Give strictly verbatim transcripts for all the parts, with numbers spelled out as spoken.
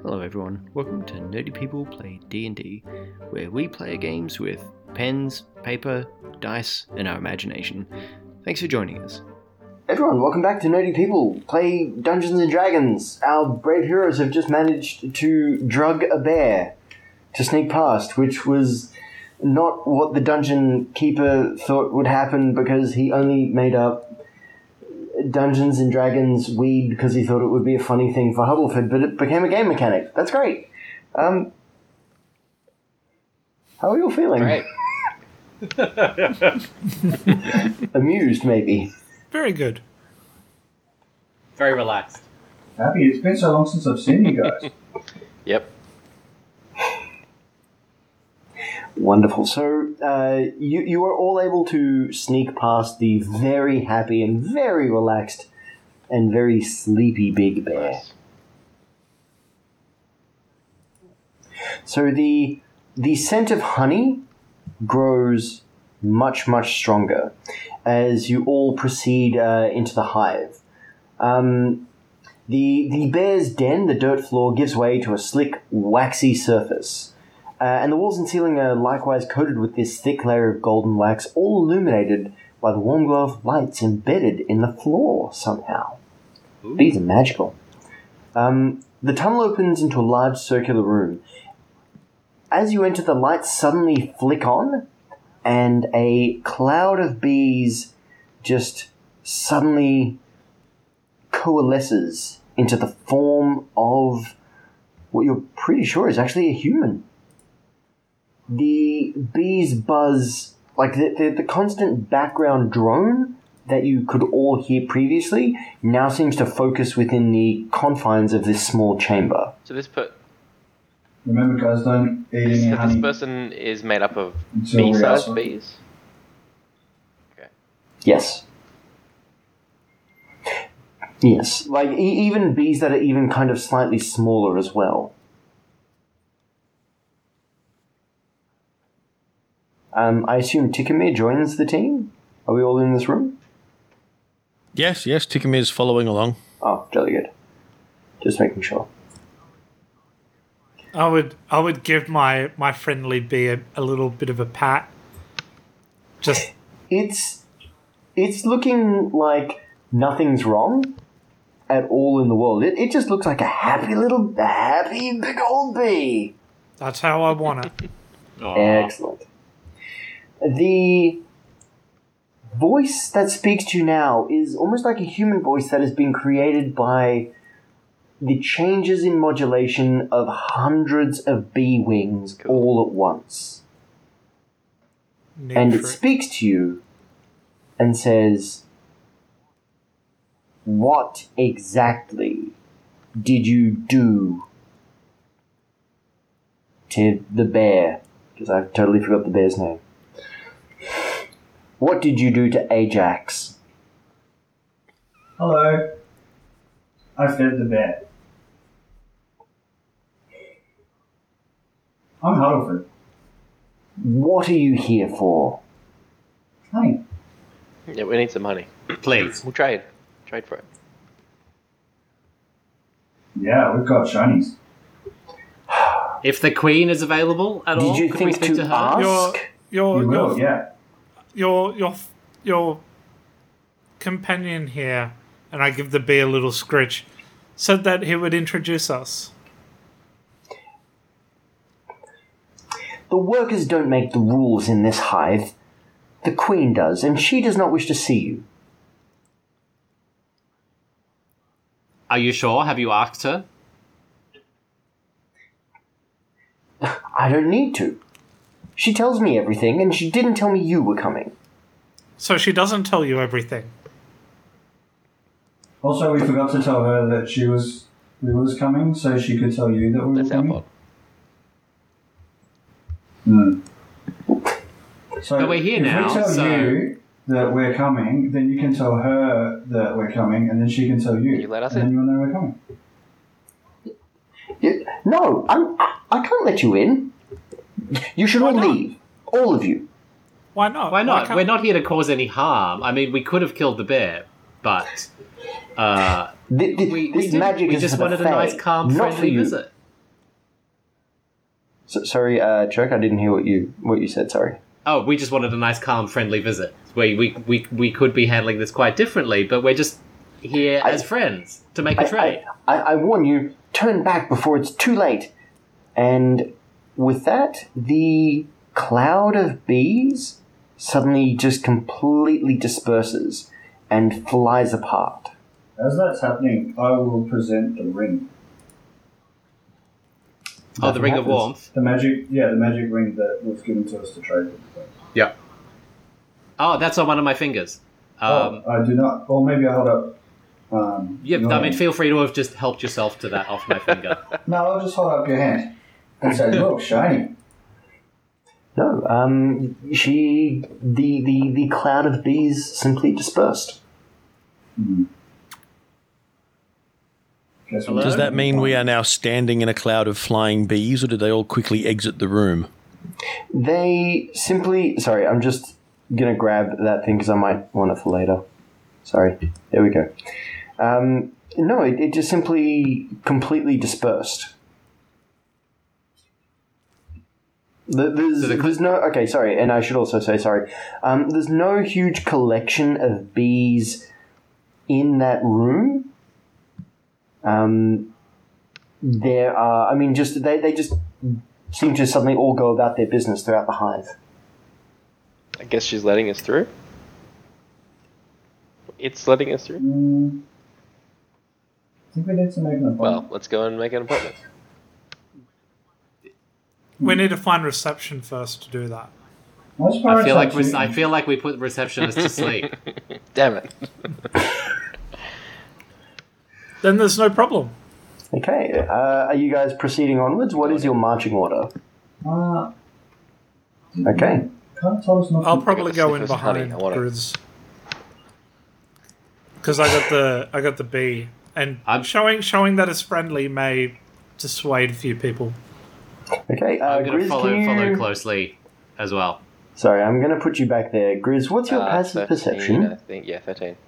Hello everyone, welcome to Nerdy People Play D and D, where we play games with pens, paper, dice, and our imagination. Thanks for joining us. Everyone, welcome back to Nerdy People Play Dungeons and Dragons. Our brave heroes have just managed to drug a bear to sneak past, which was not what the dungeon keeper thought would happen because he only made up Dungeons and Dragons weed because he thought it would be a funny thing for Hubbleford, but it became a game mechanic. That's great. Um, how are you all feeling? Great. Amused, maybe. Very good. Very relaxed. Happy. It's been so long since I've seen you guys. Yep. Wonderful. So uh, you you are all able to sneak past the very happy and very relaxed and very sleepy big bear. Nice. So the the scent of honey grows much much stronger as you all proceed uh, into the hive. Um, the the bear's den, the dirt floor, gives way to a slick, waxy surface. Uh, and the walls and ceiling are likewise coated with this thick layer of golden wax, all illuminated by the warm glow of lights embedded in the floor somehow. Ooh. These are magical. Um, the tunnel opens into a large circular room. As you enter, the lights suddenly flick on, and a cloud of bees just suddenly coalesces into the form of what you're pretty sure is actually a human. The bees buzz, like the, the, the constant background drone that you could all hear previously now seems to focus within the confines of this small chamber. So this put Remember, guys, don't eat any so honey this person is made up of until we bee-sized ask bees. Okay. Yes. Yes, like e- even bees that are even kind of slightly smaller as well. Um, I assume Tikimir joins the team? Are we all in this room? Yes, yes, Tikamir's following along. Oh, jolly good. Just making sure. I would I would give my, my friendly bee a, a little bit of a pat. Just It's it's looking like nothing's wrong at all in the world. It it just looks like a happy little a happy big old bee. that's how I want it. Excellent. The voice that speaks to you now is almost like a human voice that has been created by the changes in modulation of hundreds of bee wings Cool. all at once. Need And for it speaks to you and says, "What exactly did you do to the bear?" Because I've totally forgot the bear's name. What did you do to Ajax? Hello. I fed the bear. I'm Huddleford. What are you here for? Honey. Yeah, we need some honey. Please. We'll trade. Trade for it. Yeah, we've got shinies. If the Queen is available at all, Did you could we think speak to to her? ask? Your You your will, your, yeah. your your your companion here, and I give the bee a little scritch, said that he would introduce us. The workers don't make the rules in this hive. The Queen does, and she does not wish to see you. Are you sure? Have you asked her? I don't need to. She tells me everything, and she didn't tell me you were coming. So she doesn't tell you everything. Also, we forgot to tell her that she was we was coming, so she could tell you that we That's were our coming. fault. Hmm. So But we're here if now, we tell so- you that we're coming, then you can tell her that we're coming, and then she can tell you. You let us and in. then you'll know we're coming. You- No, I'm, I, I can't let you in. You should Why all not? leave. All of you. Why not? Why not? can't- We're not here to cause any harm. I mean, we could have killed the bear, but uh, Th- th- we, we, this didn't. magic we is just for the wanted a Fae, nice, calm, not for friendly you. visit. So, sorry, uh, Chirk, I didn't hear what you what you said. Sorry. Oh, we just wanted a nice, calm, friendly visit. We we we, we could be handling this quite differently, but we're just here I- as friends to make a I, trade. I, I, I warn you, turn back before it's too late. And with that, the cloud of bees suddenly just completely disperses and flies apart. As that's happening, I will present the ring. Oh, the Nothing ring of happens. warmth. The magic, yeah, the magic ring that was given to us to trade with. Yeah. Oh, that's on one of my fingers. Um, oh, I do not. Or maybe I hold up. Um, yeah, your I mean, hand. feel free to have just helped yourself to that off my finger. No, I'll just hold up your hand and say, "Look, shiny." No, um, she, the, the, the cloud of bees simply dispersed. Hmm. Guess we Hello? Does don't that mean find- we are now standing in a cloud of flying bees, or did they all quickly exit the room? They simply, sorry, I'm just going to grab that thing because I might want it for later. Sorry, there we go. Um, no, it, it just simply completely dispersed. The- There's, So the- there's no, okay, sorry, and I should also say sorry. Um, there's no huge collection of bees in that room. Um, there are, I mean, just, they, they just seem to suddenly all go about their business throughout the hive. I guess she's letting us through. It's letting us through. Hmm. I think we need to make an appointment. Well, let's go and make an appointment. We need to find reception first to do that. Let's I feel like prioritize we, I you. feel like we put receptionists to sleep. Damn it. Then there's no problem. Okay, uh, are you guys proceeding onwards? What is your marching order? Uh, Okay. can't tell us not I'll to- probably go in Sniffers of honey, behind I want it. Grizz. Because I got the I got the bee, and I'm- showing showing that it's friendly may dissuade a few people. Okay, uh, I'm going to Grizz, follow can you... follow closely as well. Sorry, I'm going to put you back there. Grizz, what's your Uh, passive thirteen, perception? I think. Yeah, thirteen.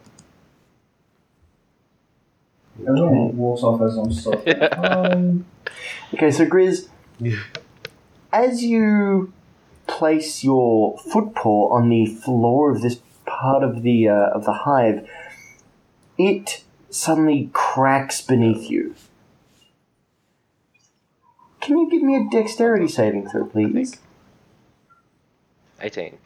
Everyone walks off as I'm stopping. um, Okay, so Grizz, as you place your footpaw on the floor of this part of the uh, of the hive, it suddenly cracks beneath you. Can you give me a dexterity saving throw, please? eighteen.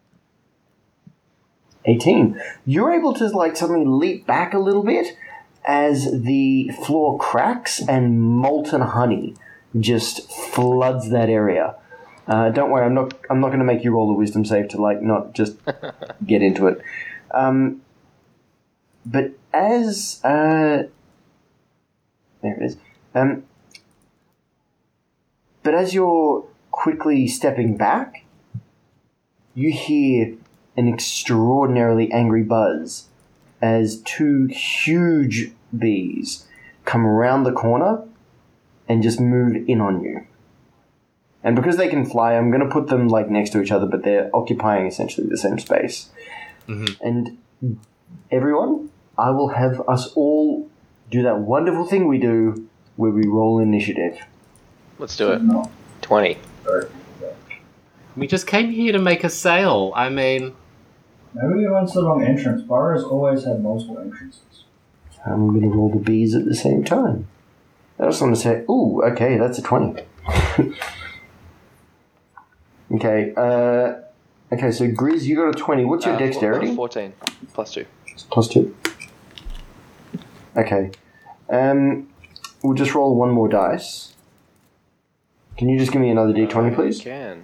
eighteen. You're able to like suddenly leap back a little bit as the floor cracks and molten honey just floods that area. Uh, don't worry, I'm not. I'm not going to make you roll a wisdom save to like not just get into it. Um, but as uh, there it is. Um, but as you're quickly stepping back, you hear an extraordinarily angry buzz as two huge bees come around the corner and just move in on you. And because they can fly, I'm going to put them like next to each other, but they're occupying essentially the same space. Mhm. And everyone, I will have us all do that wonderful thing we do where we roll initiative. Let's do it. no. twenty. Sorry. We just came here to make a sale. I mean, Maybe we went to the wrong entrance. Burrows always had multiple entrances. I'm going to roll the bees at the same time. I just want to say, ooh, okay, that's a twenty. okay, uh, okay, so Grizz, you got a twenty. What's your Uh, dexterity? fourteen. Plus two. Plus two. Okay. Um, we'll just roll one more dice. Can you just give me another d twenty, I please? can.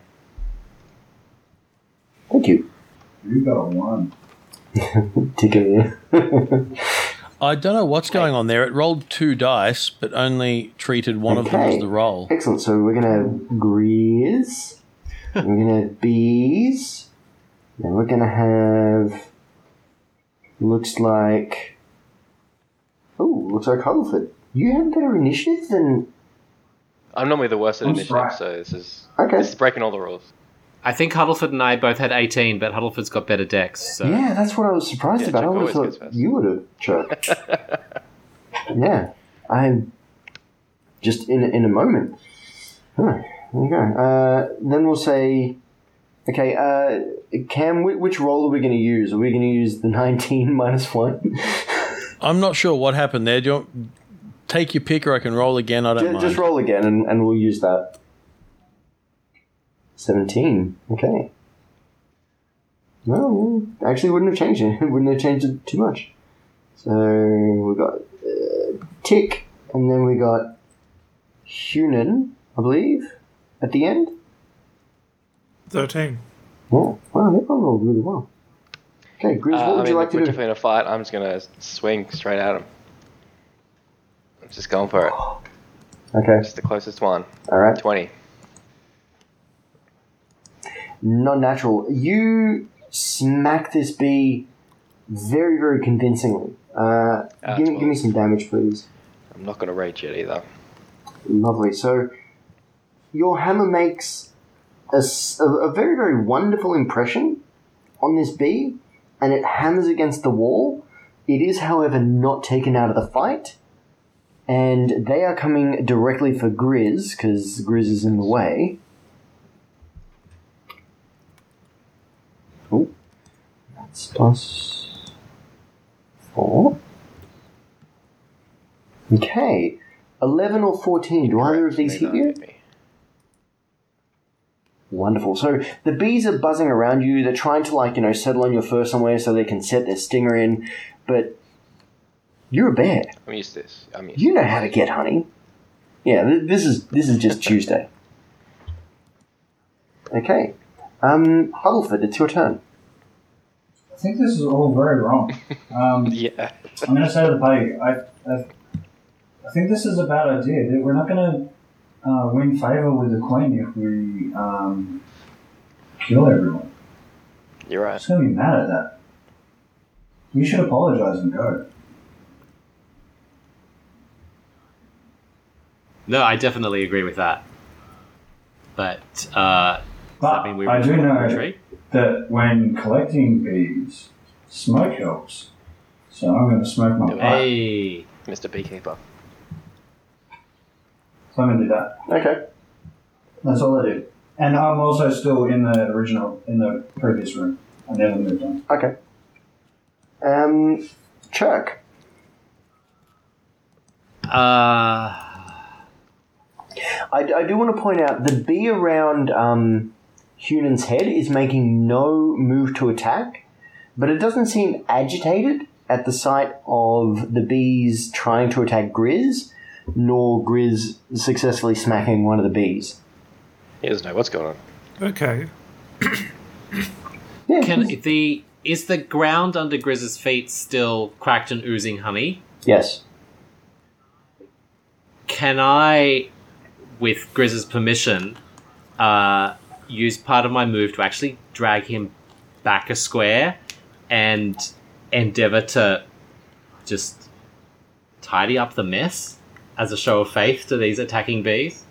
Thank you. You got a one. Ticking I don't know what's going on there. It rolled two dice, but only treated one of them Okay. as the roll. Excellent. So we're going to have Grizz. We're going to have bees. Then we're going to have... Looks like... Oh, looks like Huddleford. You have better initiative than... I'm normally the worst at I'm initiative, right. so this is Okay. this is breaking all the rules. I think Huddleford and I both had eighteen, but Huddleford's got better decks. So. Yeah, that's what I was surprised Yeah, about. I Chuck would have always thought gets first. you would have, Chuck. Yeah. I'm just in, in a moment. Huh. there you go. Uh, then we'll say, okay, uh, Cam, wh- which roll are we going to use? Are we going to use the nineteen minus one? I'm not sure what happened there. Do you want, take your pick, or I can roll again? I don't just, mind. just roll again, and, and we'll use that. seventeen. Okay. Well, actually, wouldn't have changed it. Wouldn't have changed it too much. So we got uh, Tick, and then we got Hunan, I believe, at the end. thirteen. Yeah. Wow, they all rolled really well. Okay, Grizz, Uh, what I would mean, you like if to we're do? definitely in a fight, I'm just gonna swing straight at him. I'm just going for it. Okay, Just the closest one. all right. twenty. Non-natural. You smack this bee very, very convincingly. Uh, Ah, give, me, give me twelve. some damage, please. I'm not gonna rage yet either. Lovely. So, your hammer makes a, s- a- a very, very wonderful impression on this bee, and it hammers against the wall. It is, however, not taken out of the fight, and they are coming directly for Grizz, because Grizz is in the way. Oh, that's plus four. Okay, eleven or fourteen. Do either of these They hit don't you? hit me. Wonderful. So the bees are buzzing around you. They're trying to, like, you know, settle on your fur somewhere so they can set their stinger in. But you're a bear. I'm used to this. I'm used You know how to get honey. Yeah, th- this is this is just Tuesday. Okay. Um, Huddleford, it's your turn. I think this is all very wrong. Um, Yeah. I'm going to say to the party, I, I, I think this is a bad idea. That We're not going to uh, win favour with the Queen if we um, kill everyone. You're I'm right. just going to be mad at that. We should apologise and go. No, I definitely agree with that. But uh, does But that mean we I do know retreat? that when collecting bees, smoke helps. So I'm going to smoke my pipe. Hey, Mister Beekeeper. So I'm going to do that. Okay. That's all I did. And I'm also still in the original, in the previous room. I never moved on. Okay. Um, Chirk. uh, I, I do want to point out the bee around um, Hunan's head is making no move to attack, but it doesn't seem agitated at the sight of the bees trying to attack Grizz, nor Grizz successfully smacking one of the bees. He doesn't know what's going on. Okay. Yeah, can he's- the is the ground under Grizz's feet still cracked and oozing honey? yes. Can I, with Grizz's permission, uh, use part of my move to actually drag him back a square and endeavour to just tidy up the mess as a show of faith to these attacking bees?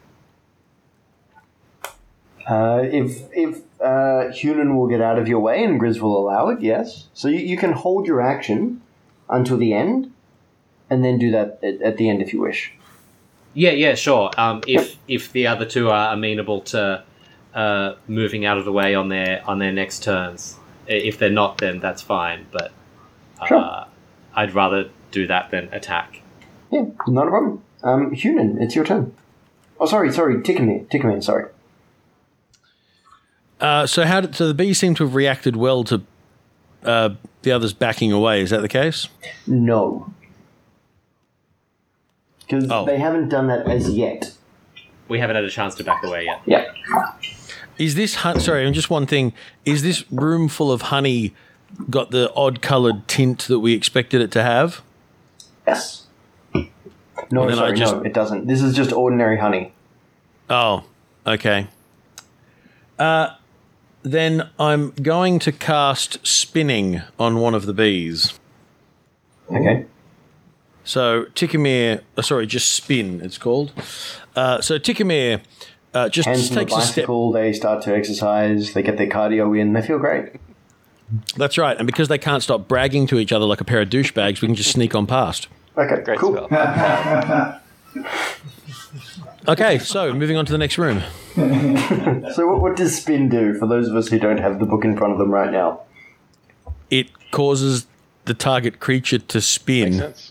Uh, if if uh, Hunan will get out of your way and Grizz will allow it, yes. So you, you can hold your action until the end, and then do that at, at the end if you wish. Yeah, yeah, sure. Um, if if the other two are amenable to uh, moving out of the way on their on their next turns, I- if they're not, then that's fine. But uh, Sure. I'd rather do that than attack. Yeah, not a problem. Um, Hunan, it's your turn. Oh, sorry, sorry, Tickamere, Tickamere, sorry. Uh, so how did so the bees seem to have reacted well to uh, the others backing away? Is that the case? No. Because Oh. they haven't done that as yet. We haven't had a chance to back away yet. Yeah. Is this hun- sorry? And just one thing: is this room full of honey got the odd coloured tint that we expected it to have? Yes. No, Well, then I sorry, just- no, it doesn't. This is just ordinary honey. Oh, okay. Uh, then I'm going to cast spinning on one of the bees. Okay. So Tickamere, uh, sorry, just spin. It's called. Uh, so Tickamere uh, just Hands on the takes a step. bicycle, they start to exercise, they get their cardio in, they feel great. That's right, and because they can't stop bragging to each other like a pair of douchebags, we can just sneak on past. Okay, Great cool. spell. Okay, so moving on to the next room. So what, what does spin do for those of us who don't have the book in front of them right now? It causes the target creature to Makes spin. sense.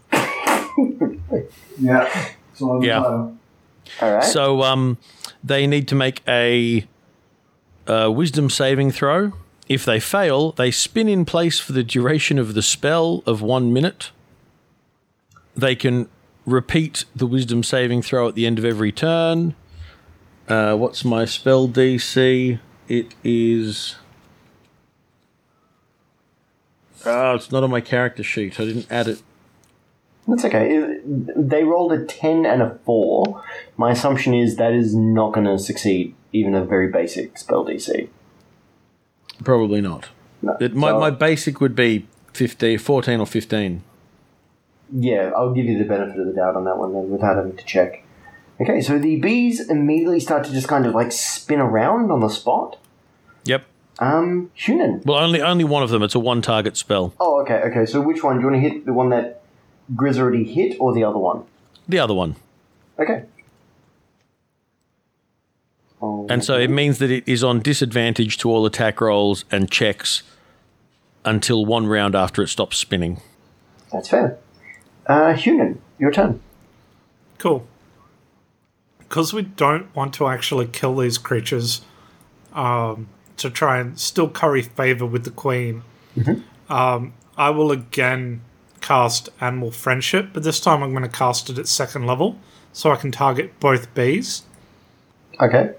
Yeah. So Yeah. All right. So um, they need to make a, a wisdom saving throw. If they fail, they spin in place for the duration of the spell of one minute. They can repeat the wisdom saving throw at the end of every turn. Uh, what's my spell D C? It is... Oh, it's not on my character sheet. I didn't add it. That's okay. It- They rolled a ten and a four. My assumption is that is not going to succeed, even a very basic spell D C. Probably not. No. It, my, So- my basic would be fifteen, fourteen or fifteen. Yeah, I'll give you the benefit of the doubt on that one then, without having to check. Okay, so the bees immediately start to just kind of like spin around on the spot. Yep. Um, Hunan. Well, only only one of them. It's a one-target spell. Oh, okay, okay. So which one? Do you want to hit the one that Grizz already hit, or the other one? The other one. Okay. Oh, And so it means that it is on disadvantage to all attack rolls and checks until one round after it stops spinning. that's fair. Uh, Hunan, your turn. Cool. Because we don't want to actually kill these creatures, um, to try and still curry favor with the queen, um, I will again cast Animal Friendship, but this time I'm going to cast it at second level, so I can target both bees. Okay.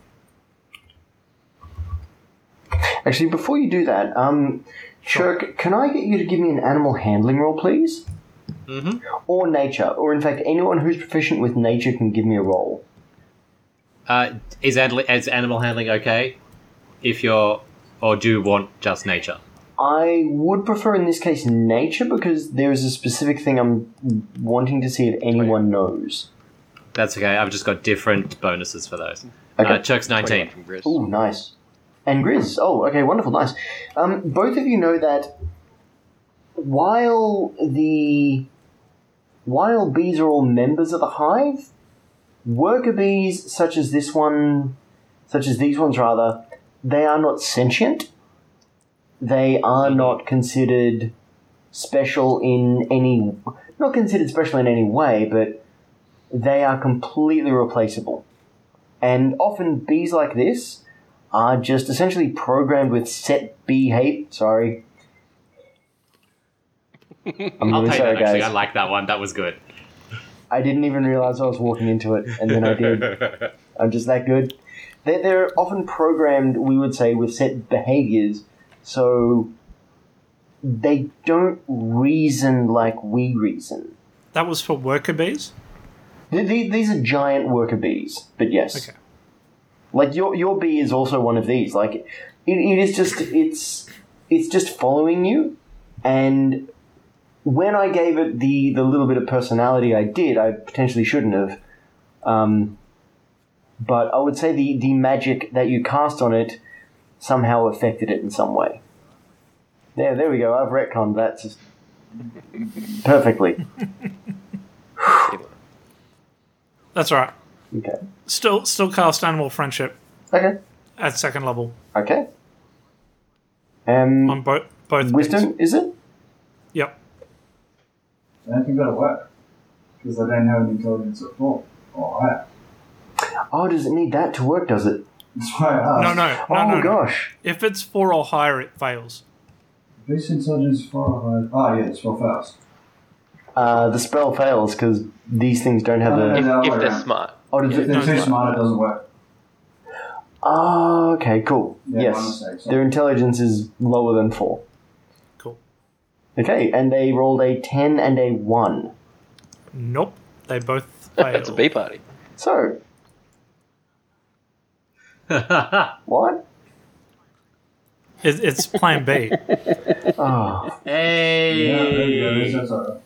Actually, before you do that, um, Shirk, can I get you to give me an animal handling roll, please? Mm-hmm. Or nature, or in fact, anyone who's proficient with nature can give me a roll. Uh, is, ad- is animal handling okay? If you're... Or do you want just nature? I would prefer in this case nature because there is a specific thing I'm wanting to see if anyone knows. That's okay. I've just got different bonuses for those. Okay. Uh, Chuck's nineteen. From Grizz. Ooh, nice. And Grizz. Oh, okay, wonderful, nice. Um, both of you know that while the while bees are all members of the hive, worker bees such as this one, such as these ones rather, they are not sentient. They are not considered special in any, not considered special in any way, but they are completely replaceable. And often bees like this are just essentially programmed with set behavior. Sorry. I'm I'll really take sorry, that, actually. guys. I like that one. That was good. I didn't even realize I was walking into it, and then I did. I'm just that good. They're, they're often programmed, we would say, with set behaviors, so they don't reason like we reason. That was for worker bees? Th- th- These are giant worker bees, but yes. Okay. Like your your bee is also one of these. Like it, it is just it's it's just following you, and when I gave it the, the little bit of personality I did, I potentially shouldn't have. Um, but I would say the, the magic that you cast on it somehow affected it in some way. There, there we go. I've retconned that just perfectly. That's right. Okay. Still, still cast Animal Friendship Okay. at second level Okay. Um, on both both wisdom, bees. is it? Yep. I don't think that'll work. Because I don't have an intelligence at four or higher. Oh, does it need that to work, does it? That's why I No, asked. no, no, oh, no, no. gosh. If it's four or higher, it fails. Base intelligence four or higher. Oh, yeah, it's four fast. Uh, the spell fails because these things don't have Oh, a... If, no, if no, they're no. smart. Oh, does If it... they're too no. smart, it doesn't work. Oh, okay, cool. Yeah, my yes. mistake, sorry. Their intelligence is lower than four. Cool. Okay, and they rolled a ten and a one. Nope. They both fail. That's a bee party. So, what? It, it's Plan B. Oh, Hey! Yeah, there you go. That's- that's all right.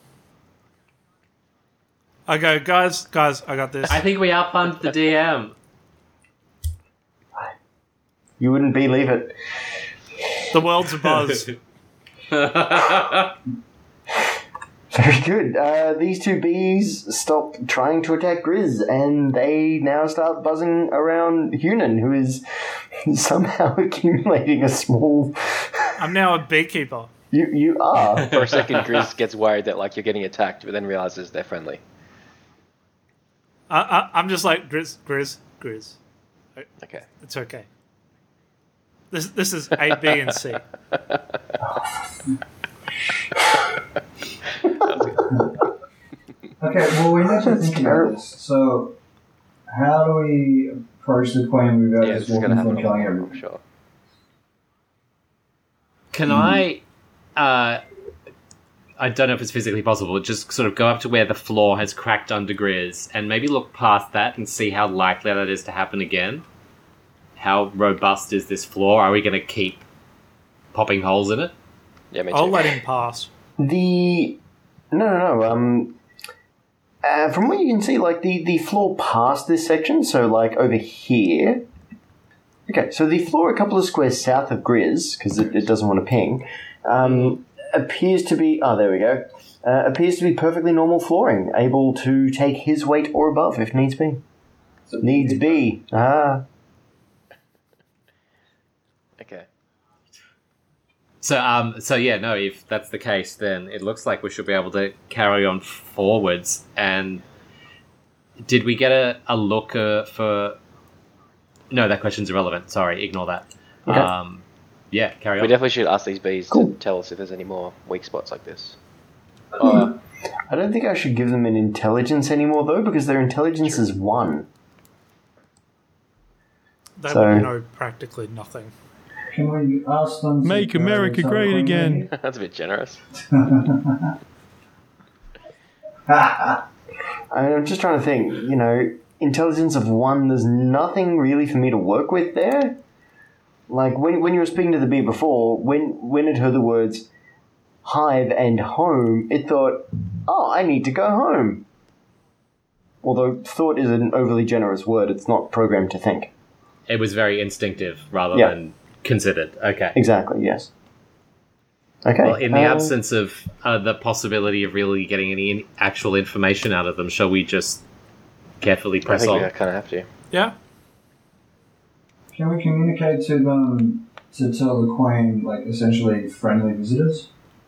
I go, guys, guys, I got this. I think we outpumped the D M. you wouldn't believe it. The world's a buzz. Very good. Uh, these two bees stop trying to attack Grizz, and they now start buzzing around Hunan, who is somehow accumulating a small... I'm now a beekeeper. You you are. For a second, Grizz gets worried that like you're getting attacked, but then realizes they're friendly. I, I, I'm just like, Grizz, Grizz, Grizz. Okay. It's okay. This this is A, B, and C. Okay, well, we need to think about this. So, how do we approach the queen without Yeah, just this is going walking to through happen and killing for everyone? sure. Can I? Uh, I don't know if it's physically possible. But just sort of go up to where the floor has cracked under Grizz and maybe look past that and see how likely that is to happen again. How robust is this floor? Are we going to keep popping holes in it? Yeah, me too. I'll let him pass. The... No, no, no. Um, uh, from what you can see, like, the, the floor past this section, so, like, over here... Okay, so the floor a couple of squares south of Grizz, because it, it doesn't want to ping, um, appears to be... Oh, there we go. Uh, appears to be perfectly normal flooring, able to take his weight or above if needs be. Needs be. Ah. Okay. So, um, so yeah, no. If that's the case, then it looks like we should be able to carry on forwards. And did we get a, a look uh, for? No, that question's irrelevant. Sorry, ignore that. Okay. Um, yeah, carry on. We definitely should ask these bees Cool. to tell us if there's any more weak spots like this. Uh, I don't think I should give them an intelligence anymore, though, because their intelligence is one. They So- would know practically nothing. Can we ask them to Make go America tell the great queen again. that's a bit generous. I mean, I'm just trying to think, you know, intelligence of one, there's nothing really for me to work with there. Like, when when you were speaking to the bee before, when, when it heard the words hive and home, it thought, oh, I need to go home. Although thought is an overly generous word, it's not programmed to think. It was very instinctive rather Yeah. than considered. Okay. Exactly, yes. Okay. Well, in the uh, absence of uh, the possibility of really getting any in- actual information out of them, shall we just carefully I press think on? we kind of have to. Yeah. Can we communicate to them to tell the queen, like, essentially friendly visitors?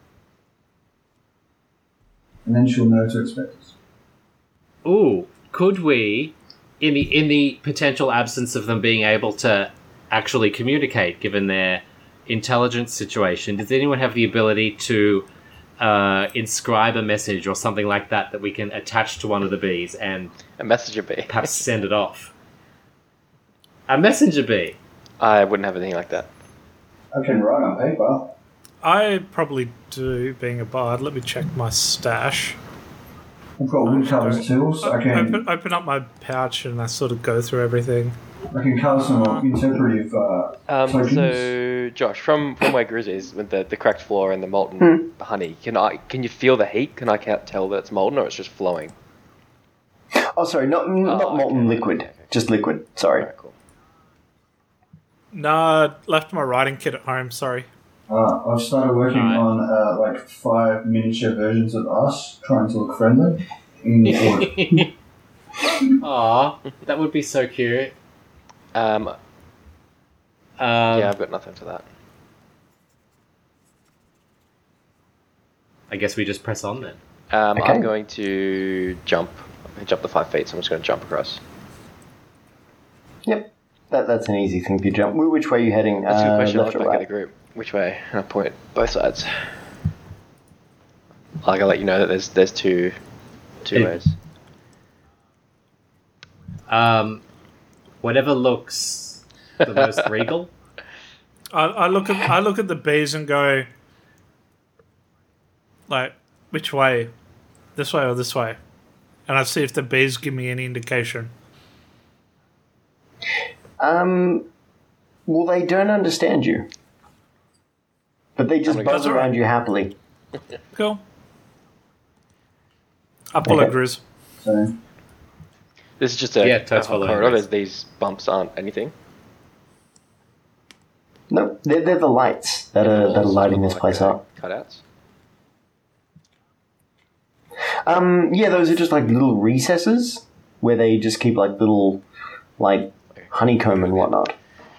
And then she'll know to expect us. Ooh, could we, in the in the potential absence of them being able to actually communicate, given their intelligence situation, does anyone have the ability to uh, inscribe a message or something like that that we can attach to one of the bees and A messenger bee. perhaps send it off? A messenger bee. I wouldn't have anything like that. I can write on paper. I probably do, being a bard. Let me check my stash. I've got woodcutter's tools. I can Open, open up my pouch and I sort of go through everything. I can color some interpretive uh, Um, tokens. so, Josh, from, from where Grizz is, with the, the cracked floor and the molten Hmm. honey, can I can you feel the heat? Can I ca- tell that it's molten or it's just flowing? Oh, sorry, not, not Oh, molten okay. liquid. Okay, okay. Just liquid, sorry. Alright, cool. Nah, left my writing kit at home, sorry. Uh, I've started working Alright. on uh, like five miniature versions of us trying to look friendly in wood. Aw, that would be so cute. Um, Um, yeah, I've got nothing for that. I guess we just press on then. Um, Okay. I'm going to jump. I can jump the five feet, so I'm just going to jump across. Yep. That, that's an easy thing to jump. Wh- Which way are you heading? That's a good Uh, question. I'll left look or back at right? the group. Which way? And I'll point both sides. Like, I'll let you know that there's there's two two Hey. ways. Um, whatever looks the most regal. I, I look at I look at the bees and go, like, which way? This way or this way? And I see if the bees give me any indication. Um, well, they don't understand you. But they just I'm buzz gonna- around you happily. Cool. I pull a Okay. Grizz. So This is just a, Yeah, totes a following corridor. this. There's, these bumps aren't anything. No, they're, they're the lights that are, that are lighting this place up. Cutouts. Um, yeah, those are just like little recesses where they just keep like little, like honeycomb and whatnot.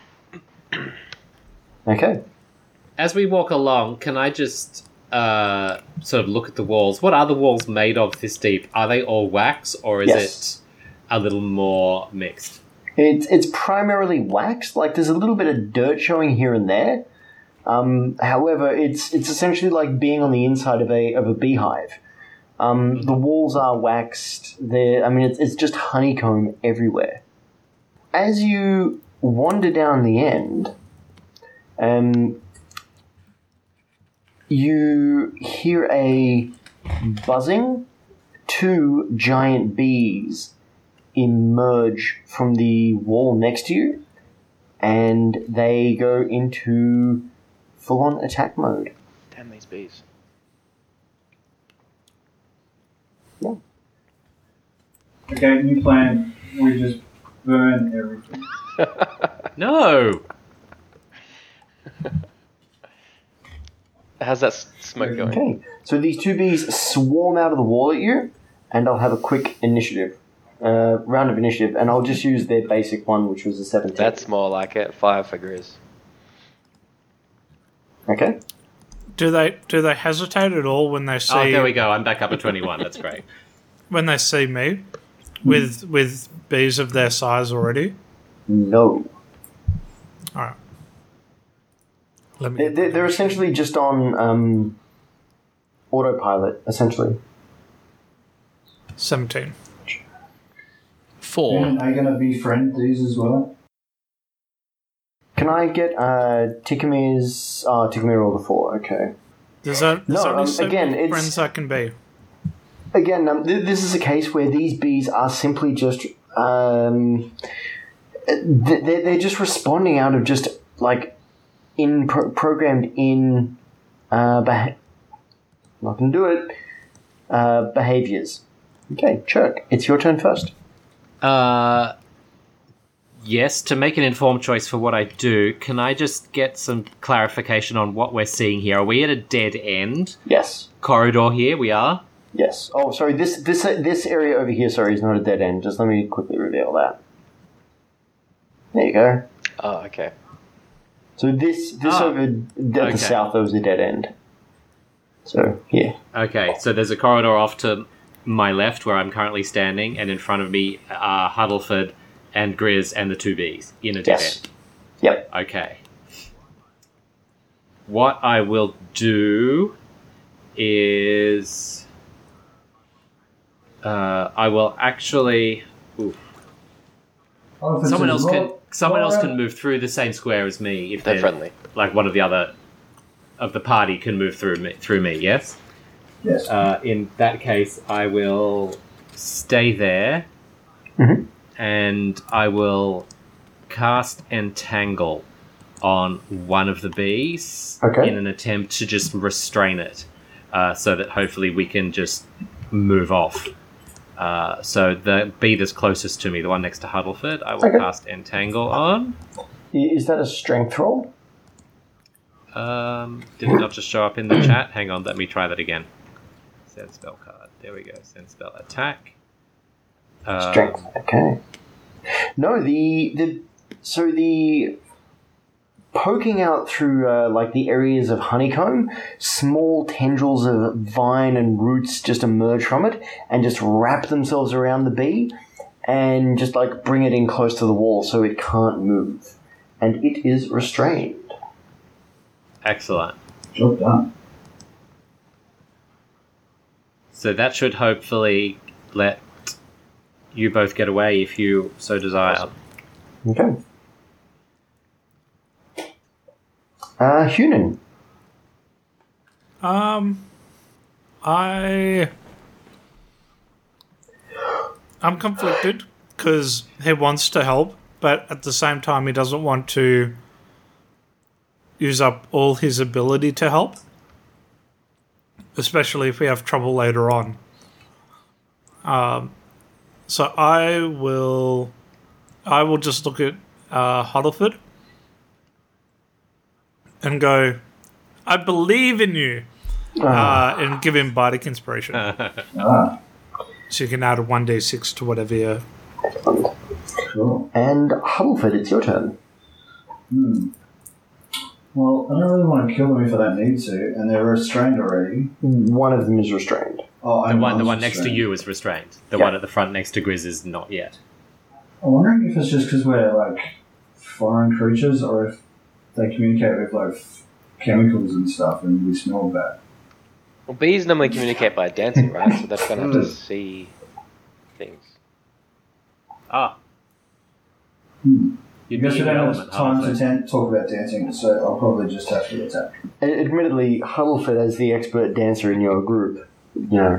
Okay. As we walk along, can I just uh, sort of look at the walls? What are the walls made of this deep? Are they all wax, or is Yes. it a little more mixed? It's it's primarily waxed. Like there's a little bit of dirt showing here and there. Um, however, it's it's essentially like being on the inside of a of a beehive. Um, the walls are waxed. There, I mean, it's it's just honeycomb everywhere. As you wander down the end, um, you hear a buzzing. Two giant bees emerge from the wall next to you, and they go into full-on attack mode. Damn these bees. Yeah. Okay, new plan. We just burn everything. No! How's that s- smoke going? Okay, so these two bees swarm out of the wall at you, and I'll have a quick initiative, uh, round of initiative, and I'll just use their basic one, which was a seventeen. That's more like it. Five for Grizz. Okay. Do they do they hesitate at all when they see Oh, there we go. I'm back up at twenty-one. That's great. when they see me with with bees of their size already? No. All right. Let me. They're, they're essentially just on um, autopilot, essentially. Seventeen. Four. And are you going to befriend these as well? Can I get uh, Tikamir's... Oh, Tikamir rolled a four, okay. There's, a, there's No, only um, so again, many it's- friends I can be. Again, um, th- this is a case where these bees are simply just... Um, th- they're, they're just responding out of just, like, in pro- programmed in... Uh, beh- not going to do it. Uh, behaviors. Okay, Chirk, it's your turn first. Uh, yes, to make an informed choice for what I do, can I just get some clarification on what we're seeing here? Are we at a dead end Yes. corridor here? We are? Yes. Oh, sorry. This this this area over here, sorry, is not a dead end. Just let me quickly reveal that. There you go. Oh, okay. So this this Ah, over at okay. the south, there was a dead end. So here. Okay, so there's a corridor off to my left where I'm currently standing, and in front of me are Huddleford and Grizz and the two bees in a dead Yes. end. Yep. Okay. What I will do is... Uh, I will actually... Ooh. Oh, if it's Someone a else roll- can someone else roll can move through the same square as me if They're they're friendly. Like one of the other of the party can move through me. Through me, yes. Yes. Uh, in that case, I will stay there, Mhm. and I will cast Entangle on one of the bees Okay. in an attempt to just restrain it, uh, so that hopefully we can just move off. Uh, so the bee that's closest to me, the one next to Huddleford, I will Okay. cast Entangle on. I- Is that a strength roll? Um, did it not just show up in the chat? Hang on, let me try that again. Send spell card. There we go. Send spell attack. Um, Strength. Okay. No, the the so the poking out through uh, like the areas of honeycomb, small tendrils of vine and roots just emerge from it and just wrap themselves around the bee and just like bring it in close to the wall so it can't move, and it is restrained. Excellent. Job done. So that should hopefully let you both get away if you so desire. Okay. Uh, Hunan. Um, I I'm conflicted because he wants to help, but at the same time he doesn't want to use up all his ability to help, especially if we have trouble later on. Um, so I will I will just look at uh, Huddleford and go, I believe in you. uh, and give him bardic inspiration. Ah, So you can add a one d six to whatever you. cool. And Huddleford, it's your turn. Hmm. Well, I don't really want to kill them if I don't need to, and they're restrained already. One of them is restrained. Oh, The I'm one, the I'm one next to restrained. you is restrained. The Yeah. one at the front next to Grizz is not yet. I'm wondering if it's just because we're like foreign creatures, or if they communicate with like f- chemicals and stuff, and we smell bad. Well, bees normally communicate by dancing, right? So they're going to have to see things. Ah, Hmm. you I guess need we your don't have element, time to Huddleford. tan- talk about dancing, so I'll probably just have to attack. Admittedly, Huddleford, as the expert dancer in your group, you know.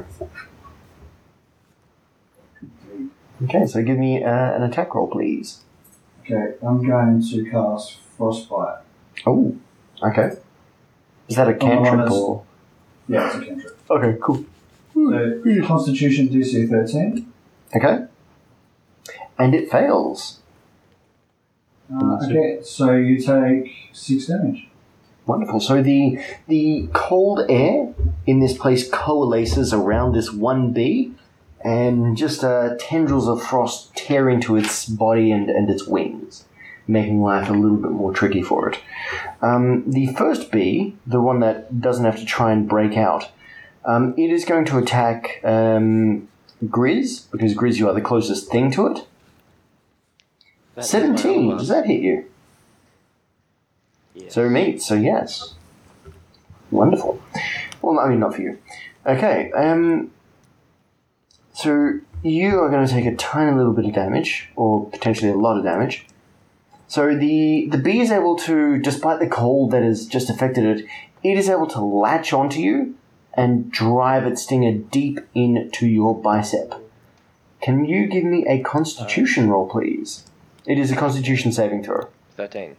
Okay, so give me uh, an attack roll, please. Okay, I'm going to cast Frostbite. Oh, okay. Is that a Oh, cantrip that's- or? Yeah, it's a cantrip. Okay, cool. So, Constitution D C thirteen. Okay. And it fails. Uh, okay, so you take six damage. Wonderful. So the the cold air in this place coalesces around this one bee, and just uh, tendrils of frost tear into its body and, and its wings, making life a little bit more tricky for it. Um, the first bee, the one that doesn't have to try and break out, um, it is going to attack um, Grizz, because Grizz, you are the closest thing to it. That is my seventeen, armor. does that hit you? Yes. So meat, so yes. Wonderful. Well, I mean, not for you. Okay, um, so you are going to take a tiny little bit of damage, or potentially a lot of damage. So the, the bee is able to, despite the cold that has just affected it, it is able to latch onto you and drive its stinger deep into your bicep. Can you give me a constitution roll, please? It is a constitution saving throw. thirteen.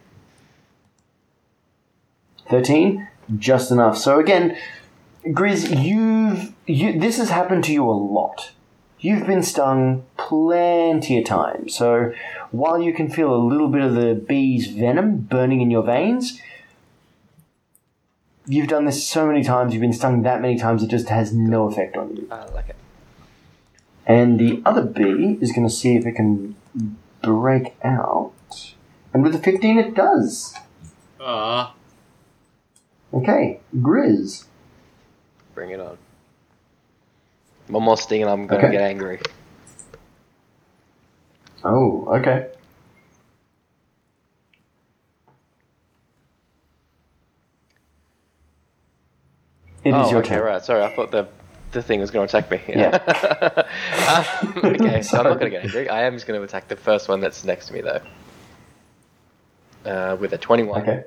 thirteen, just enough. So again, Grizz, you've you, this has happened to you a lot. You've been stung plenty of times. So while you can feel a little bit of the bee's venom burning in your veins, you've done this so many times, you've been stung that many times, it just has no effect on you. I like it. And the other bee is going to see if it can break out. And with a fifteen, it does. Ah, Okay, Grizz. Bring it on. One more sting and I'm going to Okay. get angry. Oh, okay. It is oh, your okay, turn. right. Sorry, I thought the the thing was going to attack me. Yeah. Ah, okay, so I'm Sorry. not going to get angry. I am just going to attack the first one that's next to me, though. Uh, with a twenty-one. Okay.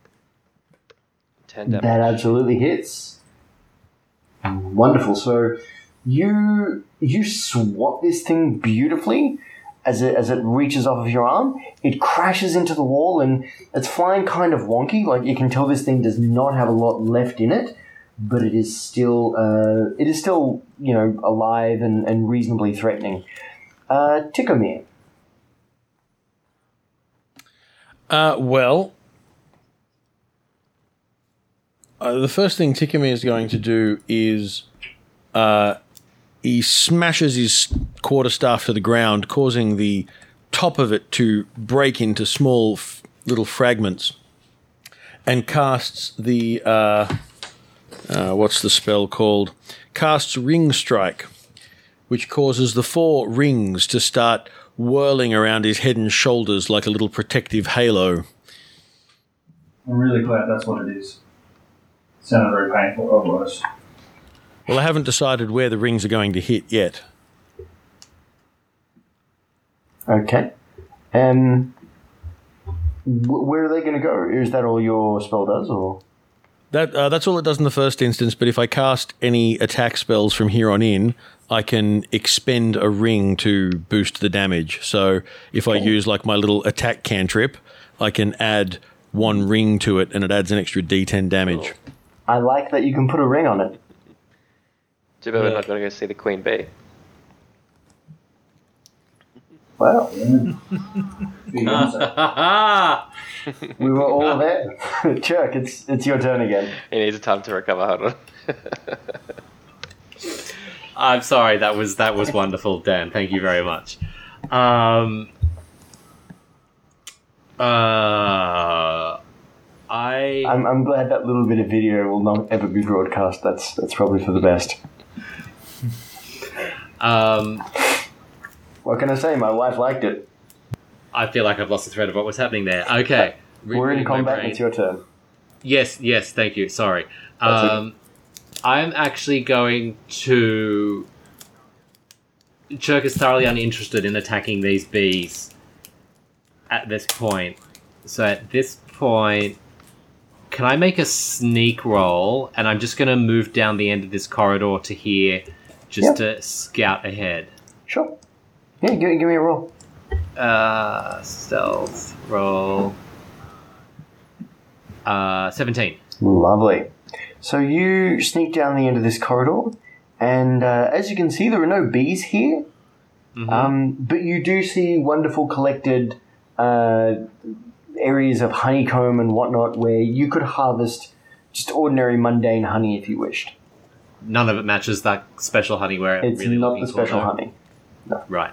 ten damage. That absolutely hits. Wonderful. So you you swat this thing beautifully as it as it reaches off of your arm. It crashes into the wall and it's flying kind of wonky. Like you can tell this thing does not have a lot left in it, but it is still uh, it is still you know alive and, and reasonably threatening. Uh, Tikomir. Uh, well, uh, the first thing Tikomir is going to do is uh, he smashes his quarterstaff to the ground, causing the top of it to break into small f- little fragments, and casts the uh, uh, what's the spell called? Casts Ring Strike, which causes the four rings to start whirling around his head and shoulders like a little protective halo. I'm really glad that's what it is. Sounded very painful otherwise. Well, I haven't decided where the rings are going to hit yet. Okay. Um, wh- where are they going to go? Is that all your spell does, or? That uh, that's all it does in the first instance, but if I cast any attack spells from here on in, I can expend a ring to boost the damage. So if I use like my little attack cantrip, I can add one ring to it and it adds an extra d ten damage. I like that you can put a ring on it. Too bad we're Yeah. not going to go see the Queen Bee. Wow. Yeah. Big answer. We were all there. Chuck, it's it's your turn again. He needs time to recover. Hold on. I'm sorry. That was that was wonderful, Dan. Thank you very much. Um, uh, I I'm I'm glad that little bit of video will not ever be broadcast. That's that's probably for the best. um, What can I say? My wife liked it. I feel like I've lost the thread of what was happening there. Okay, We're in Rereading my combat. brain. It's your turn. Yes, yes. Thank you. Sorry. That's it. Um, I'm actually going to. Chirk is thoroughly uninterested in attacking these bees at this point. So at this point, can I make a sneak roll? And I'm just going to move down the end of this corridor to here, just Yeah. to scout ahead. Sure. Yeah, give, give me a roll. Uh, stealth roll. Uh, seventeen. Lovely. So you sneak down the end of this corridor, and uh, as you can see, there are no bees here. Mhm. Um, but you do see wonderful collected uh, areas of honeycomb and whatnot where you could harvest just ordinary mundane honey if you wished. None of it matches that special honey where It's really not looking the special for, though. honey. Right.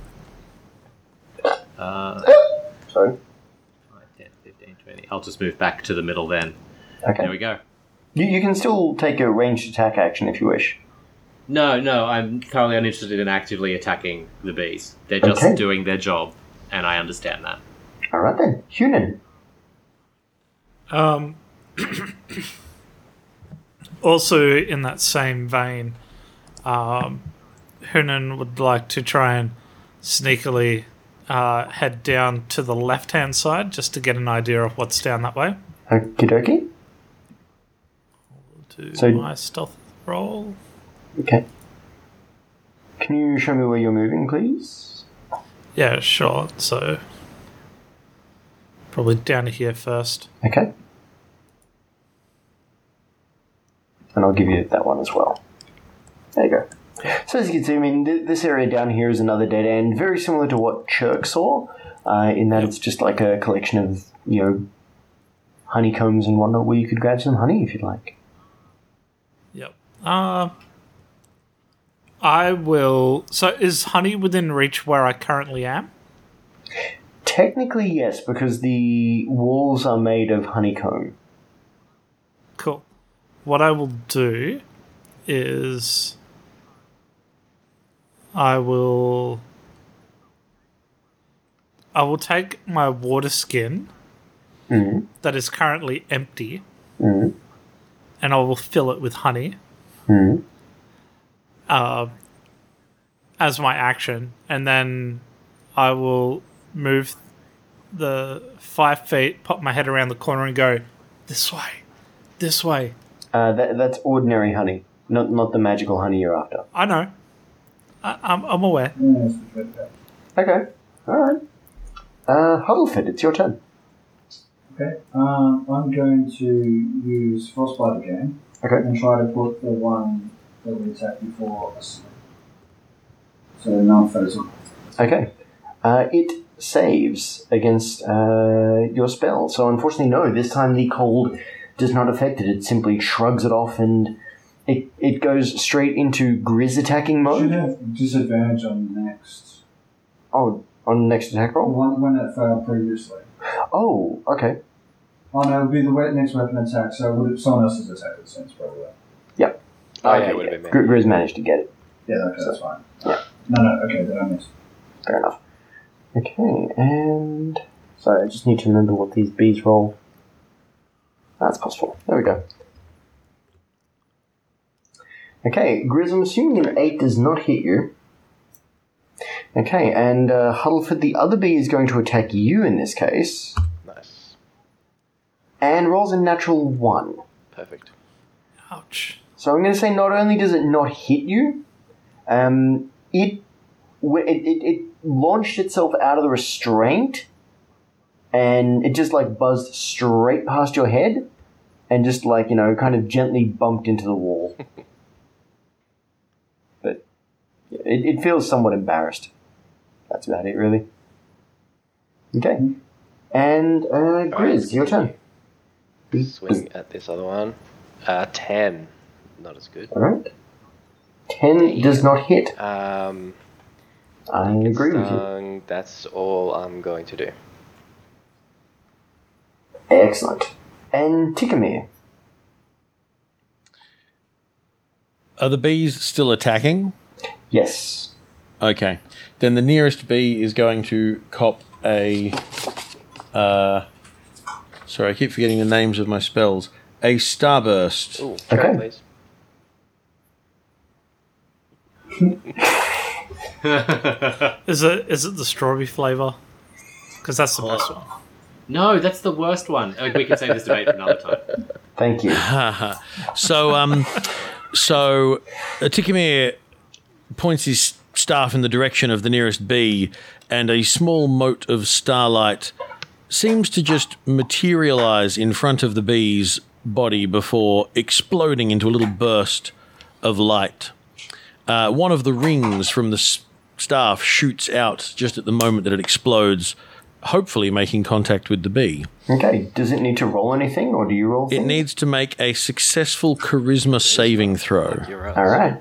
Uh, Sorry. five, ten, fifteen, twenty. I'll just move back to the middle then. Okay. There we go. You, you can still take a ranged attack action if you wish. No, no, I'm thoroughly uninterested in actively attacking the bees. They're just Okay. doing their job, and I understand that. All right then. Hunan. Um, also, in that same vein, um, Hunan would like to try and sneakily uh, head down to the left-hand side just to get an idea of what's down that way. Okie dokie. Do So- my stealth roll. Okay. Can you show me where you're moving, please? Yeah, sure. So, probably down to here first. Okay. And I'll give you that one as well. There you go. So as you can see, I mean, th- this area down here is another dead end, very similar to what Chirk saw, uh, in that it's just like a collection of, you know, honeycombs and whatnot where you could grab some honey if you'd like. Yep. Uh, I will. So, is honey within reach where I currently am? Technically, yes, because the walls are made of honeycomb. Cool. What I will do is I will I will take my water skin Mm-hmm. that is currently empty Mm-hmm. and I will fill it with honey Mm-hmm. uh, as my action, and then I will move the five feet, pop my head around the corner, and go this way, this way. Uh, that, that's ordinary honey, not not the magical honey you're after. I know. I, I'm, I'm aware. Yeah, that's the good bit. Okay, all right. Uh, Huddleford, it's your turn. Okay, um, I'm going to use Frostbite again Okay. and try to put the one that we attacked before asleep. So non-fatal. Okay. Uh, it saves against uh, your spell. So unfortunately, no, this time the cold does not affect it. It simply shrugs it off and it, it goes straight into Grizz attacking Should mode. have disadvantage on the next. Oh, on next attack The roll? one, one that failed previously. Oh, okay. Oh no, it would be the we- next weapon attack, so it would have, someone else's attack would sense probably. Yep. Oh, yeah, Okay, it would have been me. Gri- Grizz managed to get it. Yeah, okay, that's fine. Yeah. No, no, okay, then I missed. Fair enough. Okay, and... Sorry, I just need to remember what these bees roll. That's possible. There we go. Okay, Grizz, I'm assuming an eight does not hit you. Okay, and uh, Huddleford, the other bee is going to attack you in this case, Nice. and rolls a natural one. Perfect. Ouch. So I'm going to say not only does it not hit you, um, it, it, it, it launched itself out of the restraint, and it just like buzzed straight past your head, and just like, you know, kind of gently bumped into the wall. But it, it feels somewhat embarrassed. that's about it, really. Okay. And, uh, Grizz, your turn. Swing at this other one. Uh, ten. Not as good. Alright. ten does not hit. Um, I agree with you. stung, that's all I'm going to do. Excellent. And Tikamir. Are the bees still attacking? Yes. Okay. Then the nearest bee is going to cop a... Uh, sorry, I keep forgetting the names of my spells. A Starburst. Ooh, Okay. try, please. Is it is it the strawberry flavour? Because that's the best one. No, that's the worst one. Uh, We can save this debate for another time. Thank you. So, um, so uh, Tikamir points his staff in the direction of the nearest bee, and a small mote of starlight seems to just materialize in front of the bee's body before exploding into a little burst of light. Uh, one of the rings from the s- staff shoots out just at the moment that it explodes, hopefully making contact with the bee. Okay. Does it need to roll anything, or do you roll It things? needs to make a successful charisma saving throw. You're up. Alright.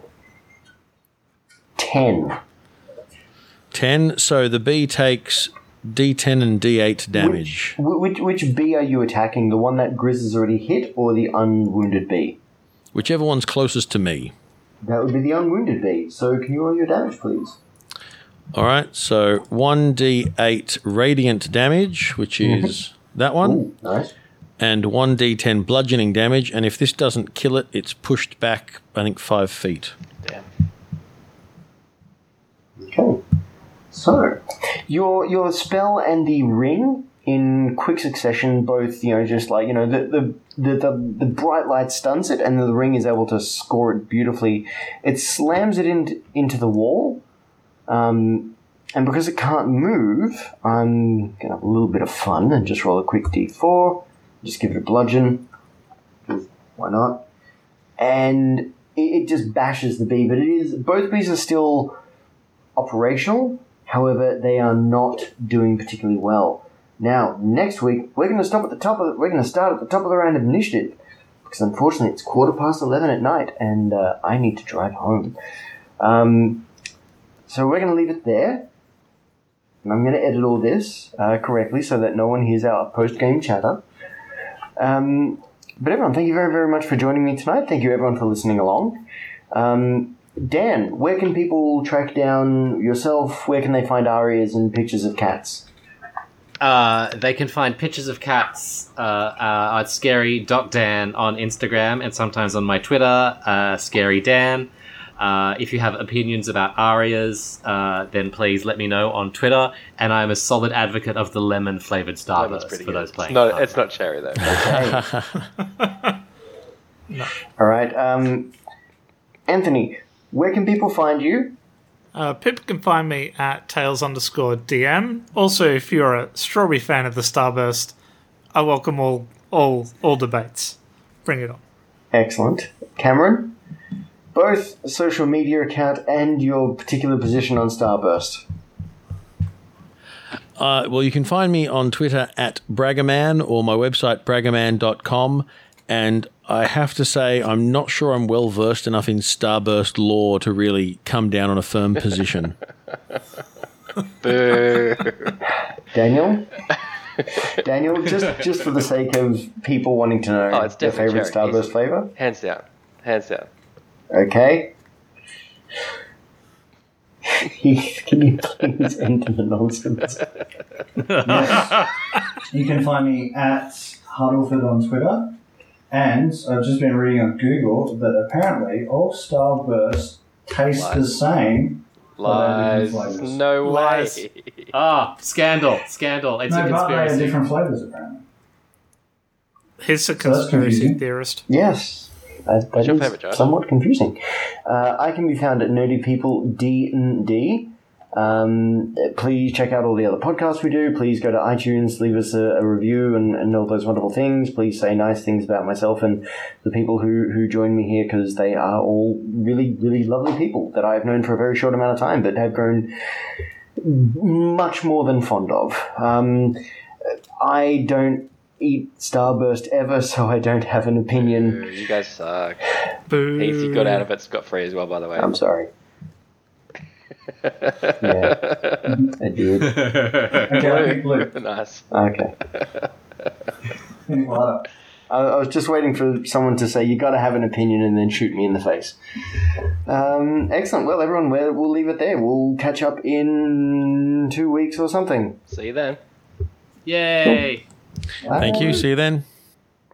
ten. ten, so the bee takes d ten and d eight damage. Wh- Which, which bee are you attacking? The one that Grizz has already hit, or the unwounded bee? Whichever one's closest to me. That would be the unwounded bee. So can you roll your damage, please? Alright, so one d eight radiant damage, which is that one, Ooh, nice. and one d ten bludgeoning damage, and if this doesn't kill it, it's pushed back, I think, five feet. Damn. Okay. So, your your spell and the ring in quick succession, both, you know, just like, you know, the the, the, the, the bright light stuns it, and the ring is able to score it beautifully. It slams it in, into the wall, um, and because it can't move, I'm going to have a little bit of fun and just roll a quick d four, just give it a bludgeon, why not? And it, it just bashes the bee, but it is, both bees are still operational. However, they are not doing particularly well. Now, next week we're going to stop at the top of the, we're going to start at the top of the round of initiative, because unfortunately it's quarter past eleven at night, and uh, I need to drive home. Um, so we're going to leave it there, and I'm going to edit all this uh, correctly so that no one hears our post-game chatter. Um, but everyone, thank you very, very much for joining me tonight. Thank you everyone for listening along. Um, Dan, where can people track down yourself? Where can they find arias and pictures of cats? Uh, they can find pictures of cats uh, uh, at Scary Doc Dan on Instagram and sometimes on my Twitter, uh, Scary Dan. Uh, if you have opinions about arias, uh, then please let me know on Twitter. And I'm a solid advocate of the lemon flavored Lemon's Starburst pretty for good. those playing. No, cards. it's not cherry though. All right. Um, Anthony, where can people find you? Uh, people can find me at tails underscore D M. Also, if you're a strawberry fan of the Starburst, I welcome all all all debates. Bring it on. Excellent. Cameron, both social media account and your particular position on Starburst. Uh, well, you can find me on Twitter at Braggerman or my website braggerman dot com. And I have to say, I'm not sure I'm well versed enough in Starburst lore to really come down on a firm position. Boo. Daniel? Daniel, just, just for the sake of people wanting to know Oh, it's their definitely favorite cherry. Starburst Easy. flavor. Hands down. Hands down. Okay. Heath, can you please enter the nonsense? You can find me at Huddleford on Twitter. And I've just been reading on Google that apparently all Starburst taste Lies. the same. Lies. But they're different flavours. No Lies. way. Ah, scandal, scandal. It's No, a but they are conspiracy. different flavours apparently. He's a that's conspiracy confusing. theorist. Yes. That, that What's your is favourite, Josh? somewhat confusing. Uh, I can be found at Nerdy People D and D. Um, please check out all the other podcasts we do. Please go to iTunes, leave us a, a review and, and all those wonderful things. Please say nice things about myself and the people who, who join me here, because they are all really, really lovely people that I've known for a very short amount of time but have grown much more than fond of. Um, I don't eat Starburst ever, so I don't have an opinion. Ooh, you guys suck. Boo. Heath, you got out of it scot-free as well, by the way. I'm sorry. Yeah, I did. Okay, I think blue. Nice. Okay. Pink lighter. I, I was just waiting for someone to say, you got to have an opinion and then shoot me in the face. Um, excellent. Well, everyone, we'll, we'll leave it there. We'll catch up in two weeks or something. See you then. Yay! Thank you. See you then.